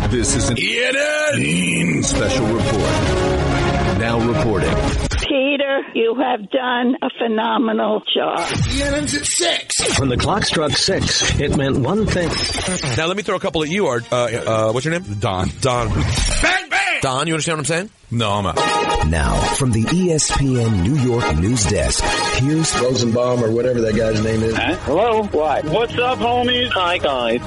This is an ENN special report. Now reporting. Peter, you have done a phenomenal job. ENN's at 6. When the clock struck 6, it meant one thing. Now let me throw a couple at you, Art. What's your name? Don. Bang, bang! Don, you understand what I'm saying? No, I'm out. Now, from the ESPN New York news desk, here's Rosenbaum or whatever that guy's name is. Huh? Hello? What? What's up, homies? Hi, guys.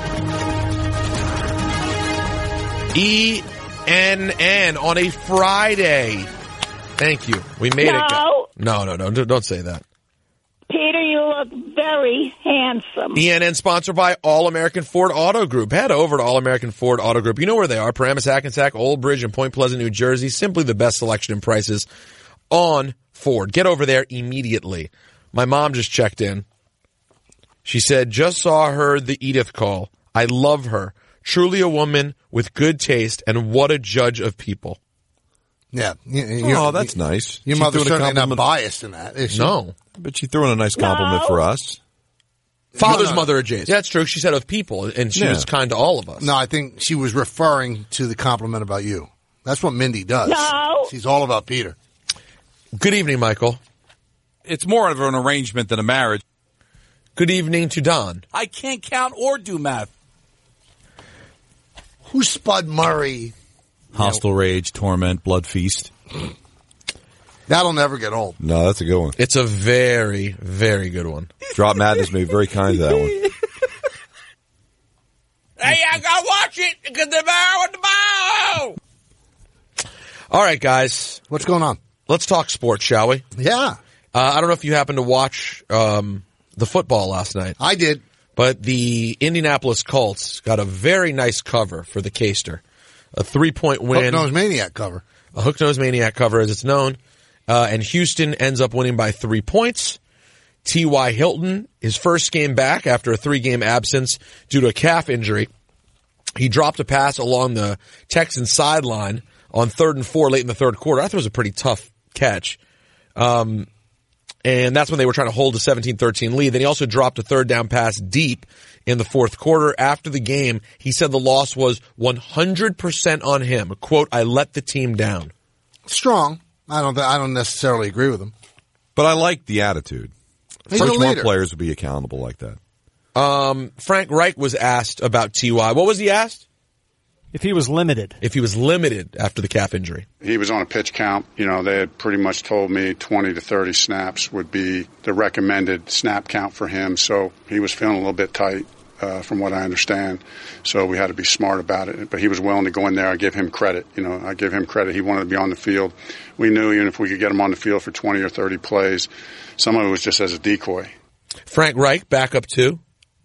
ENN on a Friday. Thank you. We made it. No, don't say that. Peter, you look very handsome. ENN sponsored by All-American Ford Auto Group. Head over to All-American Ford Auto Group. You know where they are. Paramus, Hackensack, Old Bridge, and Point Pleasant, New Jersey. Simply the best selection and prices on Ford. Get over there immediately. My mom just checked in. She said, just saw her the Edith call. I love her. Truly a woman with good taste, and what a judge of people. Yeah. That's nice. Your mother's certainly not biased in that, is she? No. But she threw in a nice compliment for us. Father's mother adjacent. Yeah, that's true. She said of people, and she was kind to all of us. No, I think she was referring to the compliment about you. That's what Mindy does. No. She's all about Peter. Good evening, Michael. It's more of an arrangement than a marriage. Good evening to Don. I can't count or do math. Who's Spud Murray? Hostile Rage, Torment, Blood Feast. That'll never get old. No, that's a good one. It's a very, very good one. Drop Madness made very kind to that one. Hey, I gotta watch it because the bar with the ball. All right, guys. What's going on? Let's talk sports, shall we? Yeah. I don't know if you happened to watch the football last night. I did. But the Indianapolis Colts got a very nice cover for the Caster. A 3-point win. Hook-nosed Maniac cover. A hook-nosed Maniac cover, as it's known. And Houston ends up winning by 3 points. T.Y. Hilton, his first game back after a 3-game absence due to a calf injury. He dropped a pass along the Texans sideline on 3rd and 4 late in the third quarter. I thought it was a pretty tough catch. And that's when they were trying to hold a 17-13 lead. Then he also dropped a 3rd down pass deep in the fourth quarter. After the game, he said the loss was 100% on him. Quote, I let the team down. Strong. I don't necessarily agree with him. But I like the attitude. He's a First more leader. players would be accountable like that. Frank Reich was asked about T.Y. What was he asked? If he was limited. If he was limited after the calf injury. He was on a pitch count. You know, they had pretty much told me 20 to 30 snaps would be the recommended snap count for him. So he was feeling a little bit tight, from what I understand. So we had to be smart about it. But he was willing to go in there. I give him credit. You know, I give him credit. He wanted to be on the field. We knew even if we could get him on the field for 20 or 30 plays, some of it was just as a decoy. Frank Reich, backup 2.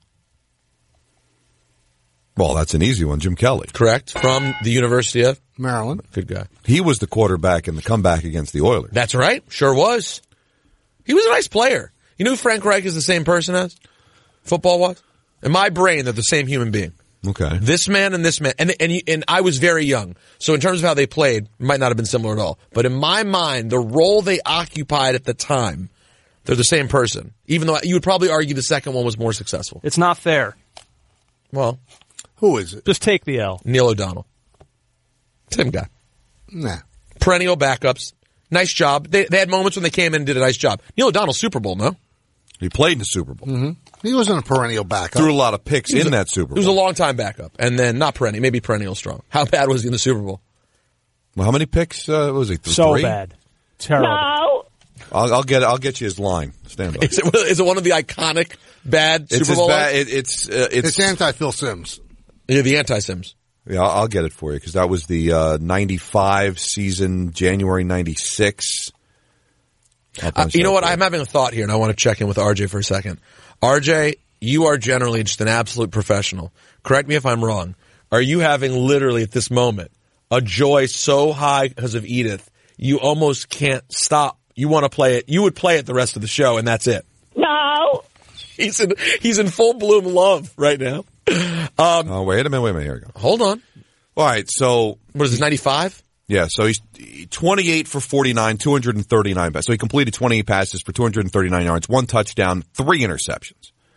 Well, that's an easy one. Jim Kelly. Correct. From the University of Maryland. Good guy. He was the quarterback in the comeback against the Oilers. That's right. Sure was. He was a nice player. You know who Frank Reich is the same person as? Football-wise? In my brain, they're the same human being. Okay. This man and this man. And I was very young. So in terms of how they played, it might not have been similar at all. But in my mind, the role they occupied at the time, they're the same person. Even though you would probably argue the second one was more successful. It's not fair. Well, who is it? Just take the L. Neil O'Donnell. Same guy. Nah. Perennial backups. Nice job. They had moments when they came in and did a nice job. Neil O'Donnell, Super Bowl, no? He played in the Super Bowl. Mm-hmm. He wasn't a perennial backup. Threw a lot of picks in that Super Bowl. He was a long-time backup. And then, not perennial, maybe perennial strong. How bad was he in the Super Bowl? Well, how many picks was he? So 3? bad. Terrible. No. I'll get you his line. Stand by. Is it one of the iconic bad Super Bowl lines? It's anti-Phil Simms. Yeah, the anti-Sims. Yeah, I'll get it for you because that was the 95 season, January 96. You know what? I'm having a thought here, and I want to check in with RJ for a second. RJ, you are generally just an absolute professional. Correct me if I'm wrong. Are you having literally at this moment a joy so high because of Edith, you almost can't stop? You want to play it. You would play it the rest of the show, and that's it. No. He's in full bloom love right now. Wait a minute. Here we go. Hold on. All right, so what is this, 95? Yeah, so he's 28 for 49, 239 passes. So he completed 28 passes for 239 yards, 1 touchdown, 3 interceptions.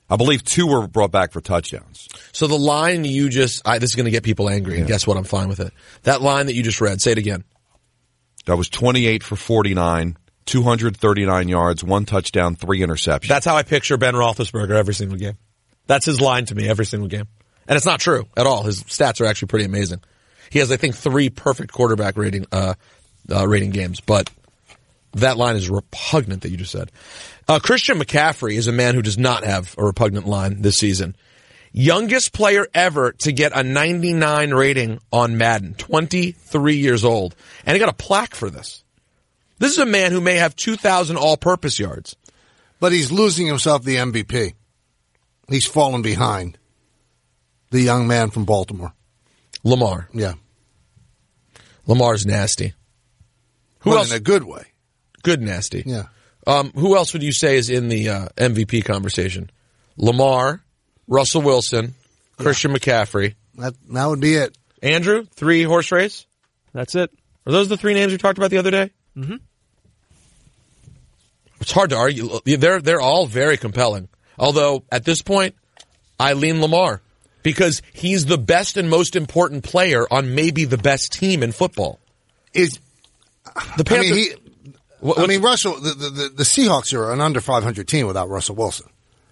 I believe 2 were brought back for touchdowns. So the line you just, this is going to get people angry, and guess what? I'm fine with it. That line that you just read, say it again. That was 28 for 49, 239 yards, 1 touchdown, 3 interceptions. That's how I picture Ben Roethlisberger every single game. That's his line to me every single game. And it's not true at all. His stats are actually pretty amazing. He has, I think, 3 perfect quarterback rating games, but that line is repugnant that you just said. Christian McCaffrey is a man who does not have a repugnant line this season. Youngest player ever to get a 99 rating on Madden, 23 years old. And he got a plaque for this. This is a man who may have 2,000 all-purpose yards. But he's losing himself the MVP. He's fallen behind the young man from Baltimore. Lamar. Yeah. Lamar's nasty. Who else? In a good way. Good nasty. Yeah. Who else would you say is in the MVP conversation? Lamar, Russell Wilson, Christian McCaffrey. That would be it. Andrew, 3 horse race? That's it. Are those the 3 names we talked about the other day? Mm-hmm. It's hard to argue. They're all very compelling. Although, at this point, I lean Lamar. Because he's the best and most important player on maybe the best team in football. The Panthers... Russell, the Seahawks are an under 500 team without Russell Wilson.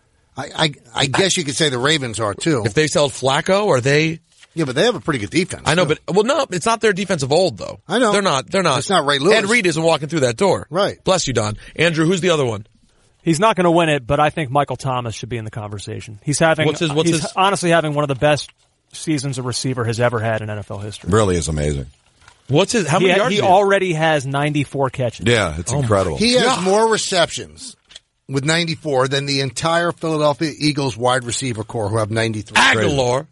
I guess you could say the Ravens are too. If they sell Flacco, are they? Yeah, but they have a pretty good defense. I know, but no, it's not their defense of old though. I know. They're not. It's not Ray Lewis. Ed Reed isn't walking through that door. Right. Bless you, Don. Andrew, who's the other one? He's not going to win it, but I think Michael Thomas should be in the conversation. He's honestly having one of the best seasons a receiver has ever had in NFL history. Really is amazing. How many yards? He already has 94 catches. Yeah, it's incredible. He has more receptions with 94 than the entire Philadelphia Eagles wide receiver core who have 93. Aguilar.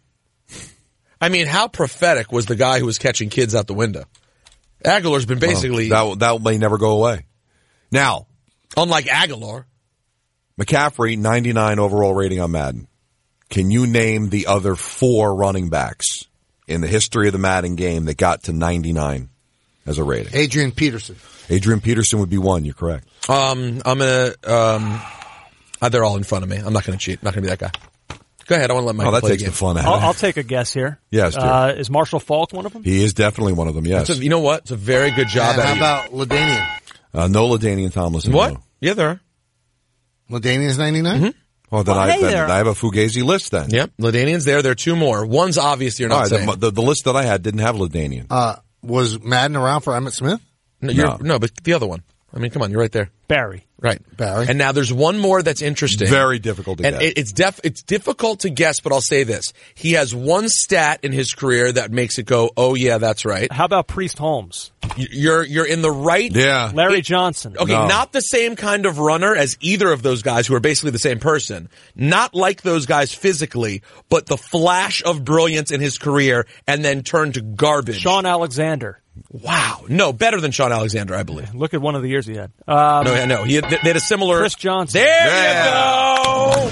I mean, how prophetic was the guy who was catching kids out the window? Aguilar's been basically... That may never go away. Now... Unlike Aguilar. McCaffrey, 99 overall rating on Madden. Can you name the other 4 running backs in the history of the Madden game that got to 99 as a rating? Adrian Peterson. Adrian Peterson would be one. You're correct. I'm gonna. They're all in front of me. I'm not gonna cheat. I'm not gonna be that guy. Go ahead. I want to let Mike play that takes the fun out. I'll take a guess here. Yes, is Marshall Faulk one of them? He is definitely one of them. Yes. You know what? It's a very good job. How about LaDainian? No LaDainian Tomlinson. What? No. Yeah, there are. LaDainian's 99? Mm-hmm. Well, then I have a Fugazi list then. Yep. LaDainian's there. There are 2 more. One's obvious you're not saying. The list that I had didn't have LaDainian. Was Madden around for Emmitt Smith? No, but the other one. I mean, come on, you're right there. Barry. Right. Barry. And now there's one more that's interesting. Very difficult to guess. It's difficult to guess, but I'll say this. He has one stat in his career that makes it go, oh yeah, that's right. How about Priest Holmes? You're in the right. Yeah. Larry Johnson. Okay, not the same kind of runner as either of those guys who are basically the same person. Not like those guys physically, but the flash of brilliance in his career and then turned to garbage. Shaun Alexander. Wow. No, better than Shaun Alexander, I believe. Look at one of the years he had. No. They had a similar... Chris Johnson. There you go!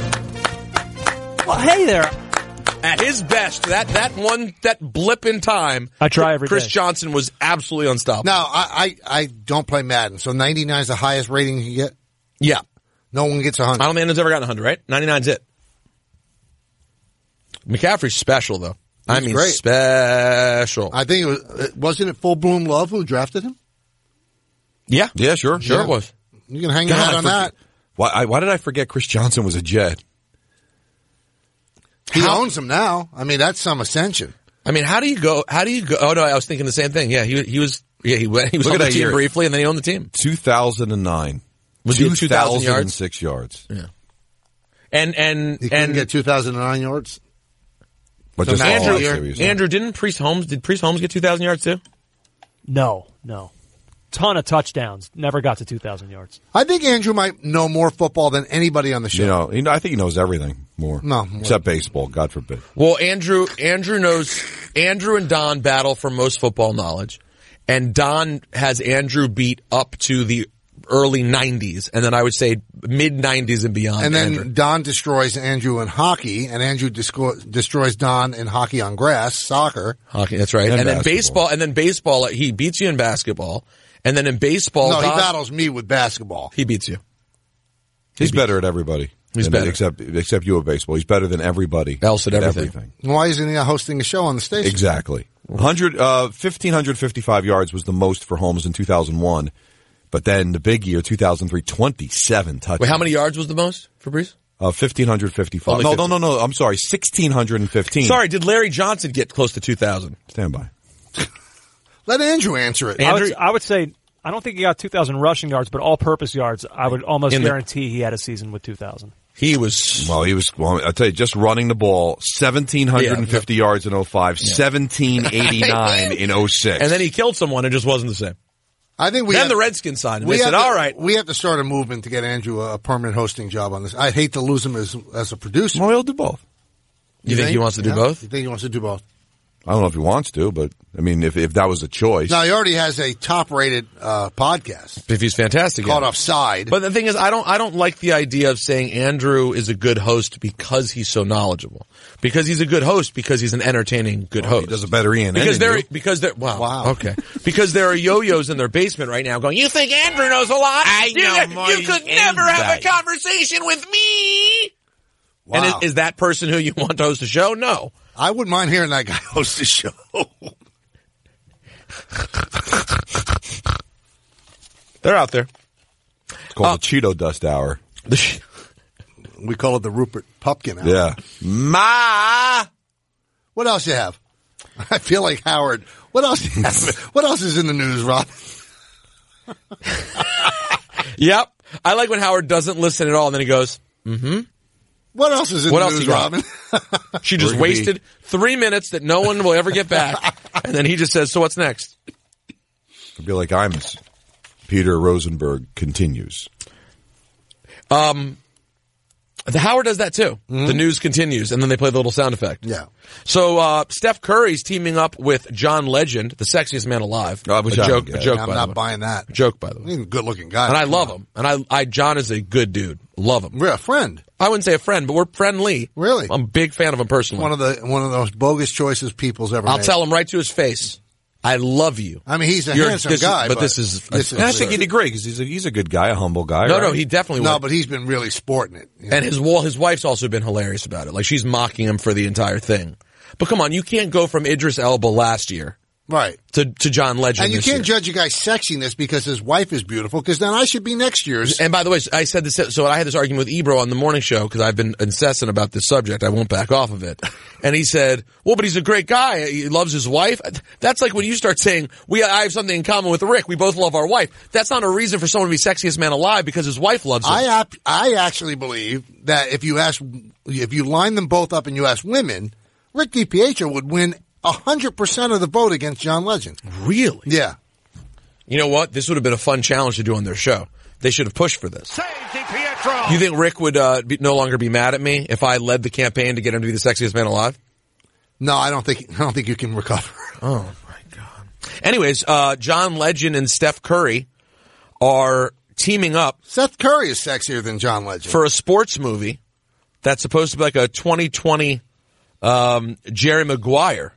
Well, hey there. At his best, that blip in time, I try every Chris day. Johnson was absolutely unstoppable. Now, I don't play Madden, so 99 is the highest rating you can get? Yeah. No one gets 100. I don't think anyone's ever gotten 100, right? 99's it. McCaffrey's special, though. He's great. Special. I think wasn't it Full Bloom Love who drafted him? Yeah. Yeah, sure. Sure it was. You can hang your hat on that. Why did I forget Chris Johnson was a Jet? He owns them now. I mean, that's some ascension. I mean, how do you go? Oh no, I was thinking the same thing. Yeah, he was on the team briefly, and then he owned the team. 2009. Was he 2,000 yards? 2,006 yards. Yeah. And he couldn't get 2,009 yards. But so just Andrew, did Priest Holmes get 2,000 yards too? No. Ton of touchdowns. Never got to 2,000 yards. I think Andrew might know more football than anybody on the show. I think he knows everything more. No. Except baseball, God forbid. Well, Andrew and Don battle for most football knowledge. And Don has Andrew beat up to the early 90s, and then I would say mid-90s and beyond. And then Andrew. Don destroys Andrew in hockey, and Andrew destroys Don in hockey on grass, soccer. Hockey, that's right. And then baseball, he beats you in basketball. And then in baseball... No, he battles me with basketball. He beats you. He's better at everybody. He's better. Except you at baseball. He's better than everybody else at everything. Why isn't he hosting a show on the station? Exactly. 1,555 yards was the most for Holmes in 2001. But then the big year, 2003, 27 touchdowns. Wait, how many yards was the most for Brees? 1,555. No. I'm sorry, 1,615. Sorry, did Larry Johnson get close to 2,000? Stand by. Let Andrew answer it. I would say, I don't think he got 2,000 rushing yards, but all-purpose yards, I would almost guarantee he had a season with 2,000. Well, I'll tell you, just running the ball, 1,750 yards in 05, 1,789 in 06. And then he killed someone, it just wasn't the same. I think the Redskins signed him. They said, all right. We have to start a movement to get Andrew a permanent hosting job on this. I'd hate to lose him as a producer. Well, he'll do both. You think he wants to do both? You think he wants to do both? I don't know if he wants to, but, I mean, if that was a choice. No, he already has a top-rated podcast. If he's fantastic. Called Offside. But the thing is, I don't like the idea of saying Andrew is a good host because he's so knowledgeable. Because he's a good host because he's an entertaining good host. He does a better ENN Wow. Okay. Because there are yo-yos in their basement right now going, you think Andrew knows a lot? You could never have a conversation with me. Wow. And is that person who you want to host a show? No. I wouldn't mind hearing that guy host a show. They're out there. It's called the Cheeto Dust Hour. We call it the Rupert Pupkin Hour. Yeah. Ma! What else you have? I feel like Howard. What else you have? What else is in the news, Rob? Yep. I like when Howard doesn't listen at all and then he goes, mm-hmm. What else is in the news, Robin? She just wasted 3 minutes that no one will ever get back. And then he just says, so what's next? It'd be like Imus. Peter Rosenberg continues. The Howard does that too. Mm-hmm. The news continues, and then they play the little sound effect. Yeah. So Steph Curry's teaming up with John Legend, the sexiest man alive. A joke. I'm not buying that. Joke, by the way. He's a good-looking guy. And I love him. And John is a good dude. Love him. We're a friend. I wouldn't say a friend, but we're friendly. Really? I'm a big fan of him personally. One of those bogus choices people's ever made. I'll tell him right to his face. I love you. I mean, he's a handsome guy, but this is. I think he'd agree because he's a good guy, a humble guy. No, right? no, he definitely. No, but he's been really sporting it. You know? And his wife's also been hilarious about it. Like she's mocking him for the entire thing. But come on, you can't go from Idris Elba last year, right, to John Legend. And you can't judge a guy's sexiness because his wife is beautiful. Because then I should be next year's. And by the way, I said this. So I had this argument with Ebro on the morning show because I've been incessant about this subject. I won't back off of it. And he said, "Well, but he's a great guy. He loves his wife." That's like when you start saying, I have something in common with Rick. We both love our wife. That's not a reason for someone to be sexiest man alive because his wife loves him. I actually believe that if you line them both up and you ask women, Rick DiPietro would win 100% of the vote against John Legend. Really? Yeah. You know what? This would have been a fun challenge to do on their show. They should have pushed for this. Save DiPietro! You think Rick would no longer be mad at me if I led the campaign to get him to be the sexiest man alive? No, I don't think you can recover. Oh my God. Anyways, John Legend and Steph Curry are teaming up. Steph Curry is sexier than John Legend. For a sports movie that's supposed to be like a 2020 Jerry Maguire.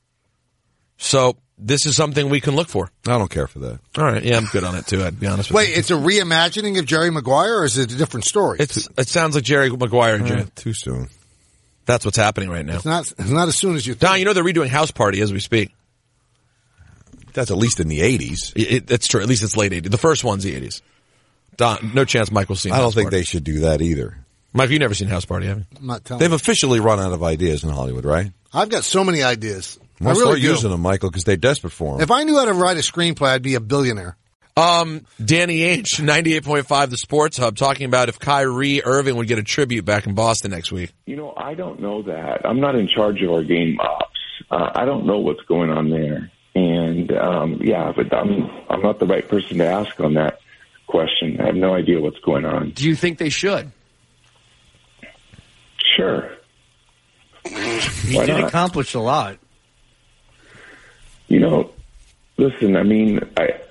So this is something we can look for. I don't care for that. All right. Yeah, I'm good on it too, I'd be honest with you. Wait, it's a reimagining of Jerry Maguire or is it a different story? It sounds like Jerry Maguire. Too soon. That's what's happening right now. It's not as soon as you think. Don, you know they're redoing House Party as we speak. That's at least in the 80s. That's true. At least it's late 80s. The first one's the 80s. Don, no chance Michael's seen House Party. I don't think they should do that either. Mike, you've never seen House Party, have you? I'm not telling They've you. officially run out of ideas in Hollywood, right? I've got so many ideas. Well, I really start do. using them, Michael, because they're desperate for them. If I knew how to write a screenplay, I'd be a billionaire. Danny H, 98.5 The Sports Hub, talking about if Kyrie Irving would get a tribute back in Boston next week. You know, I don't know that. I'm not in charge of our game ops. I don't know what's going on there. And, but I'm not the right person to ask on that question. I have no idea what's going on. Do you think they should? Sure. He did accomplish a lot. You know, listen, I mean,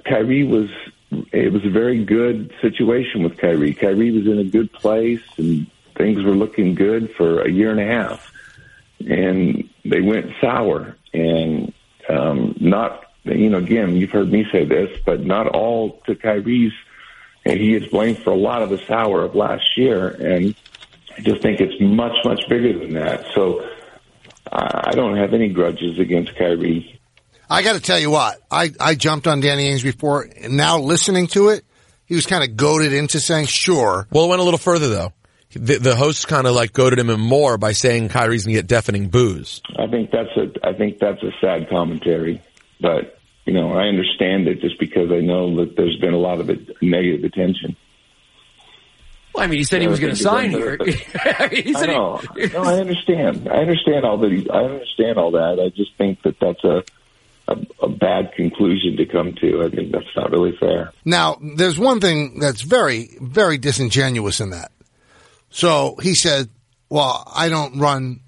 it was a very good situation with Kyrie. Kyrie was in a good place and things were looking good for a year and a half. And they went sour and again, you've heard me say this, but not all to Kyrie's. And he is blamed for a lot of the sour of last year. And I just think it's much, much bigger than that. So I don't have any grudges against Kyrie. I got to tell you what, I jumped on Danny Ainge before, and now listening to it, he was kind of goaded into saying, sure. Well, it went a little further, though. The host kind of like goaded him more by saying Kyrie's going to get deafening boos. I think that's a sad commentary, but I understand it just because I know that there's been a lot of negative attention. Well, I mean, he said he was going to sign here. I know. No, I understand. I understand all that. I just think that that's a bad conclusion to come to. I think that's not really fair. Now, there's one thing that's very, very disingenuous in that. So he said, well, I don't run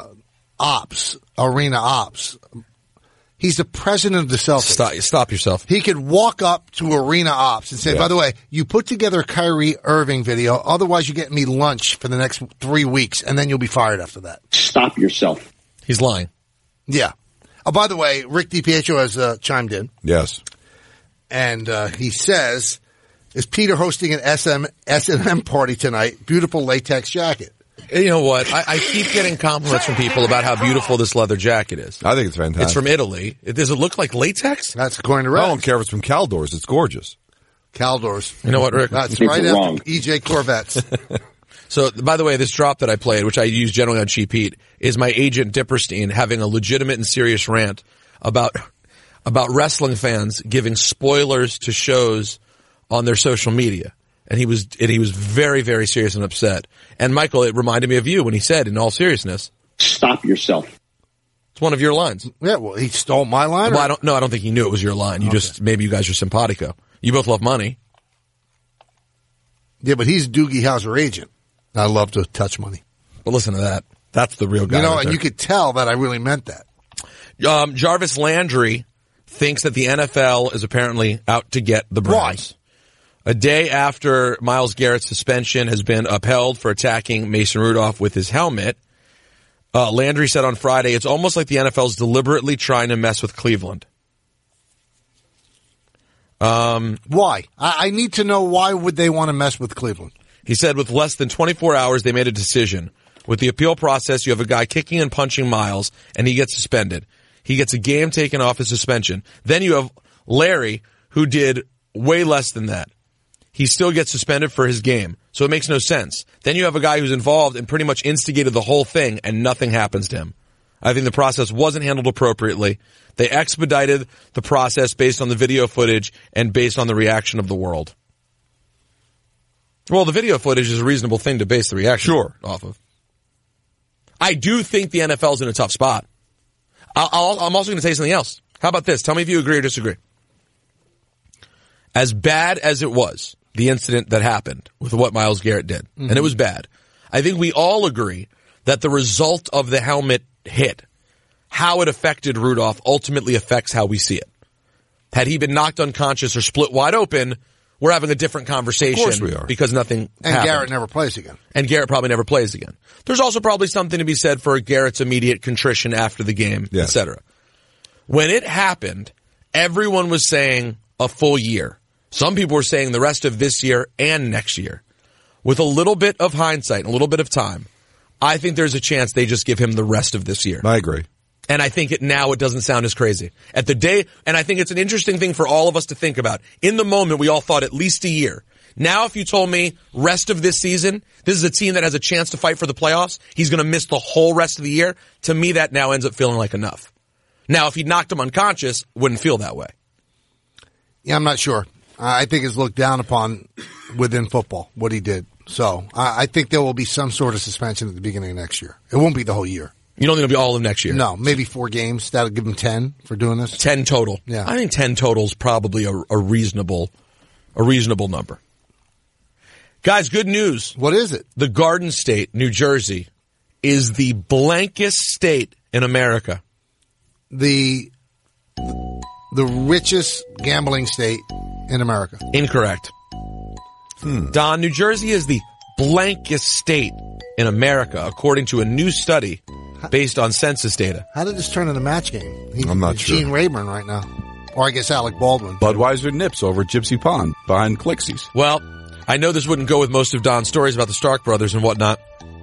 arena ops. He's the president of the Celtics. Stop yourself. He could walk up to arena ops and say, by the way, you put together a Kyrie Irving video, otherwise you get me lunch for the next 3 weeks, and then you'll be fired after that. Stop yourself. He's lying. Yeah. Oh, by the way, Rick DiPietro has chimed in. Yes. And he says, is Peter hosting an S&M party tonight? Beautiful latex jacket. You know what? I keep getting compliments from people about how beautiful this leather jacket is. I think it's fantastic. It's from Italy. Does it look like latex? That's according to Rick. I don't care if it's from Caldors. It's gorgeous. Caldors. You know what, Rick? That's right after EJ Corvettes. So, by the way, this drop that I played, which I use generally on Cheap Heat, is my agent Dipperstein having a legitimate and serious rant about wrestling fans giving spoilers to shows on their social media. And he was very, very serious and upset. And Michael, it reminded me of you when he said, in all seriousness, stop yourself. It's one of your lines. Yeah, well, he stole my line. Well, I don't think he knew it was your line. Maybe you guys are simpatico. You both love money. Yeah, but he's Doogie Howser agent. I love to touch money. But listen to that. That's the real guy. And you could tell that I really meant that. Jarvis Landry thinks that the NFL is apparently out to get the Browns. A day after Myles Garrett's suspension has been upheld for attacking Mason Rudolph with his helmet, Landry said on Friday, it's almost like the NFL's deliberately trying to mess with Cleveland. Why? I need to know why would they want to mess with Cleveland? He said with less than 24 hours, they made a decision. With the appeal process, you have a guy kicking and punching Myles, and he gets suspended. He gets a game taken off his suspension. Then you have Larry, who did way less than that. He still gets suspended for his game, so it makes no sense. Then you have a guy who's involved and pretty much instigated the whole thing, and nothing happens to him. I think the process wasn't handled appropriately. They expedited the process based on the video footage and based on the reaction of the world. Well, the video footage is a reasonable thing to base the reaction off of. I do think the NFL's in a tough spot. I'm also going to say something else. How about this? Tell me if you agree or disagree. As bad as it was, the incident that happened with what Myles Garrett did, and it was bad, I think we all agree that the result of the helmet hit, how it affected Rudolph, ultimately affects how we see it. Had he been knocked unconscious or split wide open, we're having a different conversation. Of course we are. Because nothing happened. Garrett never plays again. And Garrett probably never plays again. There's also probably something to be said for Garrett's immediate contrition after the game, etc. When it happened, everyone was saying a full year. Some people were saying the rest of this year and next year. With a little bit of hindsight and a little bit of time, I think there's a chance they just give him the rest of this year. I agree. And I think now it doesn't sound as crazy. At the day, and I think it's an interesting thing for all of us to think about. In the moment, we all thought at least a year. Now, if you told me rest of this season, this is a team that has a chance to fight for the playoffs, he's going to miss the whole rest of the year, to me that now ends up feeling like enough. Now, if he knocked him unconscious, wouldn't feel that way. Yeah, I'm not sure. I think it's looked down upon within football, what he did. So I think there will be some sort of suspension at the beginning of next year. It won't be the whole year. You don't think it'll be all of next year? No, maybe 4 games. That'll give him 10 for doing this. 10 total. Yeah. I think 10 total is probably a reasonable number. Guys, good news. What is it? The Garden State, New Jersey, is the blankest state in America. The richest gambling state in America. Incorrect. Don, New Jersey is the blankest state in America, according to a new study based on census data. How did this turn into a match game? I'm not sure. Gene Rayburn right now. Or I guess Alec Baldwin. Budweiser nips over at Gypsy Pond behind Clixie's. Well, I know this wouldn't go with most of Don's stories about the Stark brothers and whatnot,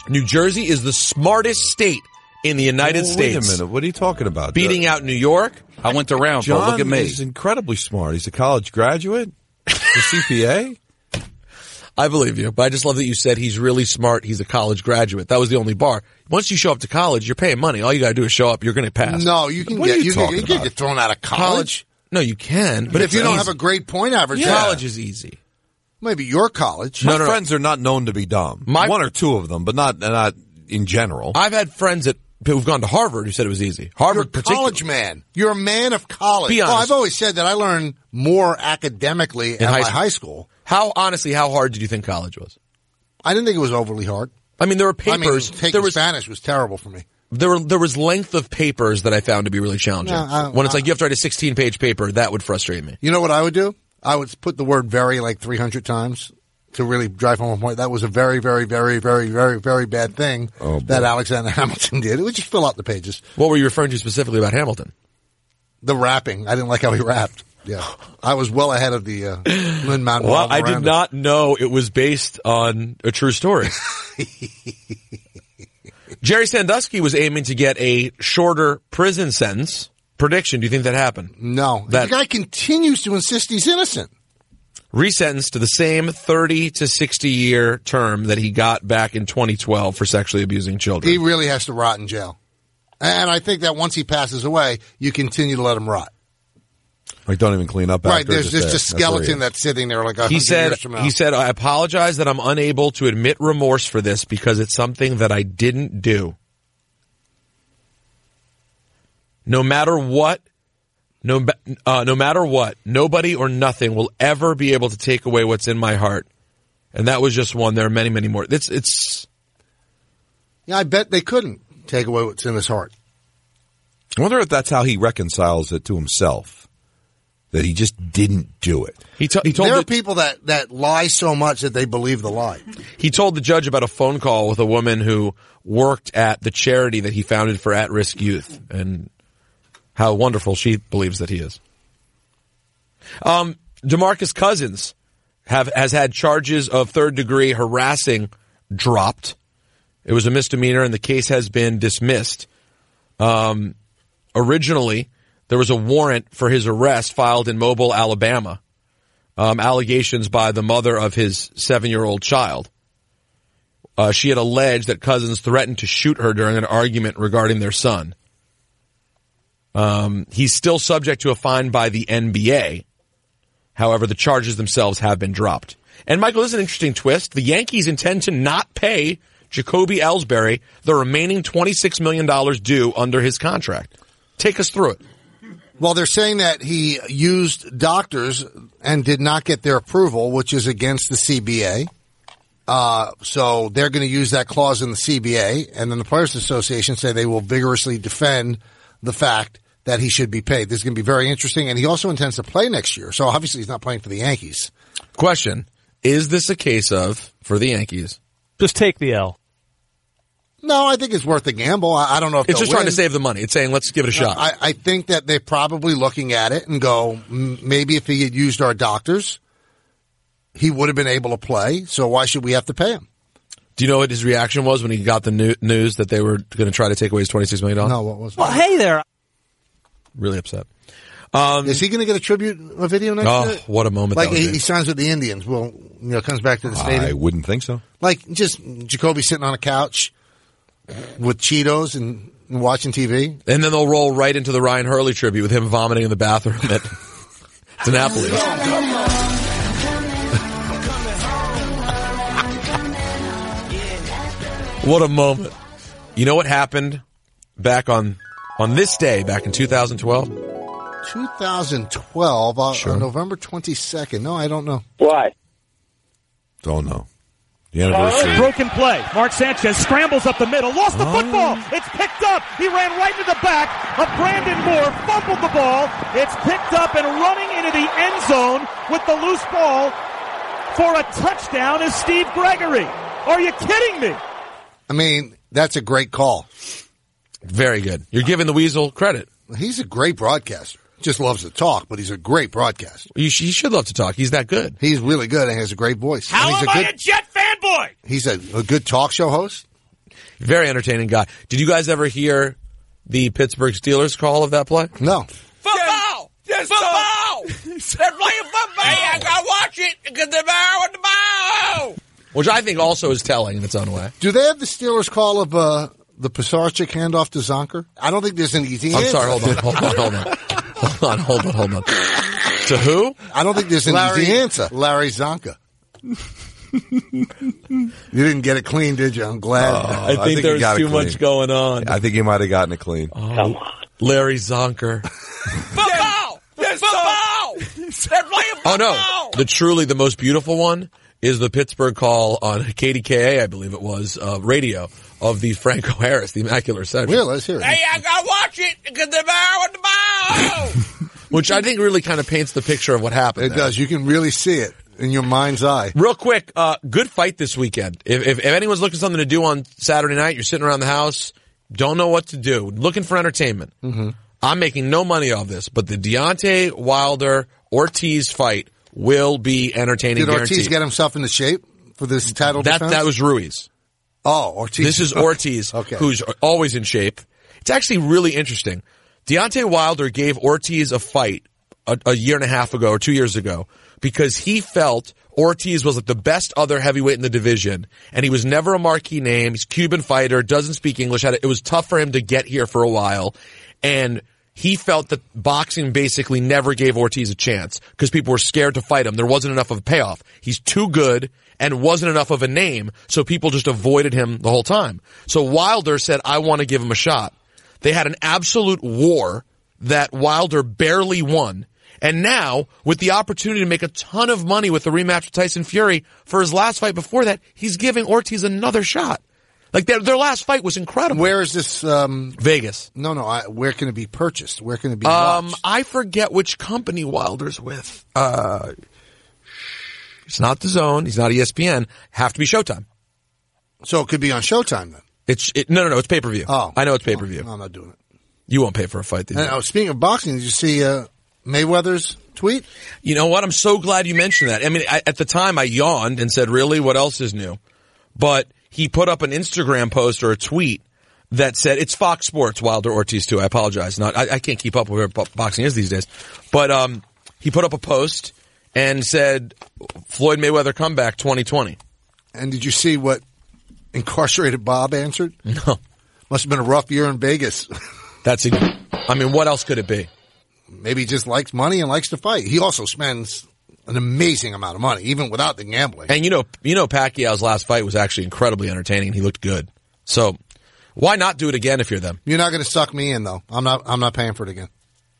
New Jersey is the smartest state in the United States. Wait a minute. What are you talking about? Beating out New York. I went around, John, look at me. He's incredibly smart. He's a college graduate. A CPA. I believe you, but I just love that you said he's really smart. He's a college graduate. That was the only bar. Once you show up to college, you're paying money. All you got to do is show up. You're going to pass. No, you can you can get thrown out of college. No, you can. But if you don't have a great point average, college is easy. Maybe your college. My friends are not known to be dumb. One or two of them, but not in general. I've had friends who've gone to Harvard who said it was easy. Harvard, you're a college man. You're a man of college. Be honest. I've always said that I learned more academically at my high school. How hard did you think college was? I didn't think it was overly hard. I mean, there were papers. Taking Spanish was terrible for me. There was length of papers that I found to be really challenging. When it's like you have to write a 16-page paper, that would frustrate me. You know what I would do? I would put the word "very" like 300 times to really drive home a point. That was a very, very, very, very, very, very bad thing that Alexander Hamilton did. It would just fill out the pages. What were you referring to specifically about Hamilton? The rapping. I didn't like how he rapped. Yeah, I was well ahead of the Lin-Manuel. Well, I did not know it was based on a true story. Jerry Sandusky was aiming to get a shorter prison sentence. Prediction, do you think that happened? No. The guy continues to insist he's innocent. Resentenced to the same 30 to 60-year term that he got back in 2012 for sexually abusing children. He really has to rot in jail. And I think that once he passes away, you continue to let him rot. Like, don't even clean up after. Right, there's just a skeleton that's sitting there like 100 years from now. He said, I apologize that I'm unable to admit remorse for this because it's something that I didn't do. No matter what, nobody or nothing will ever be able to take away what's in my heart. And that was just one. There are many, many more. Yeah, I bet they couldn't take away what's in his heart. I wonder if that's how he reconciles it to himself. That he just didn't do it. He told there are people that lie so much that they believe the lie. He told the judge about a phone call with a woman who worked at the charity that he founded for at-risk youth and how wonderful she believes that he is. DeMarcus Cousins has had charges of third-degree harassing dropped. It was a misdemeanor, and the case has been dismissed. Originally, there was a warrant for his arrest filed in Mobile, Alabama. Allegations by the mother of his 7-year-old child. She had alleged that Cousins threatened to shoot her during an argument regarding their son. He's still subject to a fine by the NBA. However, the charges themselves have been dropped. And, Michael, this is an interesting twist. The Yankees intend to not pay Jacoby Ellsbury the remaining $26 million due under his contract. Take us through it. Well, they're saying that he used doctors and did not get their approval, which is against the CBA. So they're going to use that clause in the CBA, and then the Players Association say they will vigorously defend the fact that he should be paid. This is going to be very interesting, and he also intends to play next year. So obviously he's not playing for the Yankees. Question, is this a case of, for the Yankees, just take the L? No, I think it's worth a gamble. I don't know if it's just trying to save the money. It's saying, let's give it a shot. I think that they're probably looking at it and go, maybe if he had used our doctors, he would have been able to play. So why should we have to pay him? Do you know what his reaction was when he got the news that they were going to try to take away his $26 million? No, what was it? Well, hey there. Really upset. Is he going to get a video next year? Oh, what a moment. Like he signs with the Indians. Well, comes back to the stadium. I wouldn't think so. Like just Jacoby sitting on a couch with Cheetos and watching TV. And then they'll roll right into the Ryan Hurley tribute with him vomiting in the bathroom at Annapolis. What a moment. You know what happened back on this day, back in 2012? 2012, sure. On November 22nd. No, I don't know. What? Don't know. The anniversary. Broken play. Mark Sanchez scrambles up the middle, lost the football. It's picked up. He ran right into the back of Brandon Moore, fumbled the ball. It's picked up and running into the end zone with the loose ball for a touchdown is Steve Gregory. Are you kidding me? I mean, that's a great call. Very good. You're giving the Weasel credit. He's a great broadcaster. Just loves to talk, but he's a great broadcaster. He should love to talk. He's that good. He's really good and has a great voice. How am I a Jet fanboy? He's a good talk show host. Very entertaining guy. Did you guys ever hear the Pittsburgh Steelers call of that play? No. Football! Football! They're playing football! I gotta watch it because they're on the ball! Which I think also is telling in its own way. Do they have the Steelers call of the Pisarcik handoff to Zonker? I don't think there's an easy answer. I'm sorry, hold on. To who? I don't think there's an easy answer. Larry Zonka. You didn't get it clean, did you? I'm glad. I think there was too much going on. I think he might have gotten it clean. Come on. Larry Zonker. Football! Football! They're playing football! Oh, no. The most beautiful one is the Pittsburgh call on KDKA, I believe it was, radio of the Franco Harris, the Immaculate Reception. Well, let's hear it. Hey, I gotta watch it because they're on the ball! Which I think really kind of paints the picture of what happened. It does. You can really see it in your mind's eye. Real quick, good fight this weekend. If anyone's looking for something to do on Saturday night, you're sitting around the house, don't know what to do, looking for entertainment. Mm-hmm. I'm making no money off this, but the Deontay Wilder-Ortiz fight will be entertaining. Did Ortiz get himself into shape for this title defense? That was Ruiz. Oh, Ortiz. This is Ortiz, who's always in shape. It's actually really interesting. Deontay Wilder gave Ortiz a fight a year and a half ago or 2 years ago because he felt Ortiz was like the best other heavyweight in the division, and he was never a marquee name. He's a Cuban fighter, doesn't speak English. It was tough for him to get here for a while, and he felt that boxing basically never gave Ortiz a chance because people were scared to fight him. There wasn't enough of a payoff. He's too good and wasn't enough of a name, so people just avoided him the whole time. So Wilder said, I want to give him a shot. They had an absolute war that Wilder barely won. And now, with the opportunity to make a ton of money with the rematch with Tyson Fury for his last fight before that, he's giving Ortiz another shot. Like, their last fight was incredible. Where is this? Vegas. No. Where can it be purchased? Where can it be watched? I forget which company Wilder's with. It's not DAZN. He's not ESPN. Have to be Showtime. So it could be on Showtime then? No, it's pay-per-view. Oh. I know it's pay-per-view. No, I'm not doing it. You won't pay for a fight. Speaking of boxing, did you see Mayweather's tweet? You know what? I'm so glad you mentioned that. I mean, at the time I yawned and said, really? What else is new? But he put up an Instagram post or a tweet that said, it's Fox Sports, Wilder Ortiz too. I apologize. I can't keep up with where boxing is these days. But he put up a post and said, Floyd Mayweather comeback 2020. And did you see what Incarcerated Bob answered? No. Must have been a rough year in Vegas. What else could it be? Maybe he just likes money and likes to fight. He also spends an amazing amount of money, even without the gambling. And you know Pacquiao's last fight was actually incredibly entertaining. He looked good. So why not do it again if you're them? You're not going to suck me in though. I'm not paying for it again.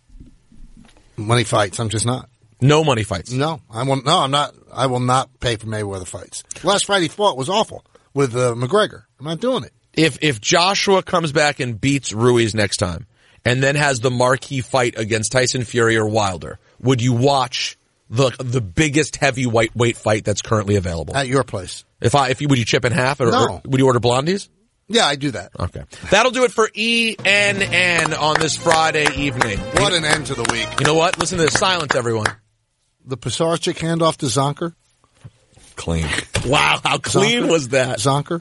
Money fights. I'm just not. No money fights. No, I won't. No, I'm not. I will not pay for Mayweather fights. Last fight he fought was awful with McGregor. I'm not doing it. If Joshua comes back and beats Ruiz next time and then has the marquee fight against Tyson Fury or Wilder, would you watch the biggest heavyweight fight that's currently available? At your place. Would you chip in half? Or would you order blondies? Yeah, I do that. Okay. That'll do it for ENN on this Friday evening. What an end to the week. You know what? Listen to this. Silence, everyone. The Pisarcik handoff to Zonker. Clean. Wow, how clean was that? Zonker.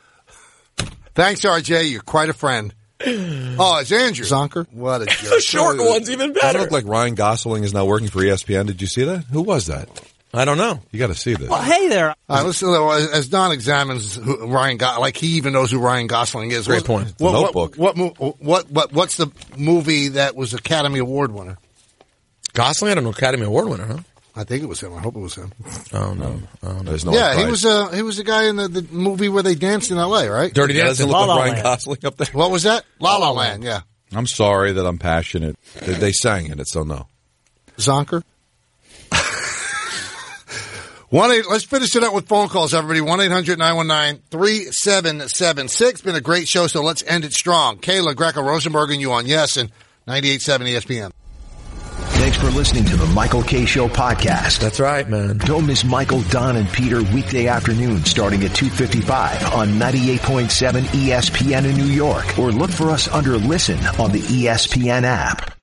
Thanks, RJ. You're quite a friend. Oh, it's Andrew. Zonker. What a jerk. The short one's even better. That looked like Ryan Gosling is now working for ESPN. Did you see that? Who was that? I don't know. You got to see this. Well, hey there. All right, listen, as Don examines Ryan Gosling, like he even knows who Ryan Gosling is. Great point. The Notebook. What's the movie that was Academy Award winner? Gosling had an Academy Award winner, huh? I think it was him. I hope it was him. Oh no. There's no yeah, prize. he was the guy in the movie where they danced in L.A., right? Dirty Dancing. Doesn't look like Ryan Gosling up there. What was that? La La Land. Yeah. I'm sorry that I'm passionate. They sang in it, so no. Zonker. Let's finish it up with phone calls, everybody. 1-800-919-3776. Been a great show, so let's end it strong. Kayla, Greco, Rosenberg, and you on Yes and 98.7 ESPN. Thanks for listening to the Michael K. Show podcast. That's right, man. Don't miss Michael, Don, and Peter weekday afternoon starting at 2:55 on 98.7 ESPN in New York. Or look for us under Listen on the ESPN app.